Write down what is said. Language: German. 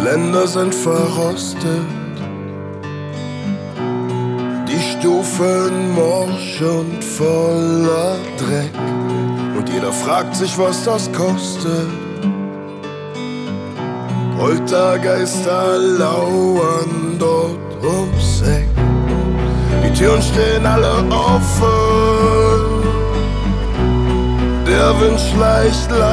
Geländer sind verrostet, die Stufen morsch und voller Dreck. Und jeder fragt sich, was das kostet. Poltergeister lauern dort ums Eck. Die Türen stehen alle offen, der Wind schleicht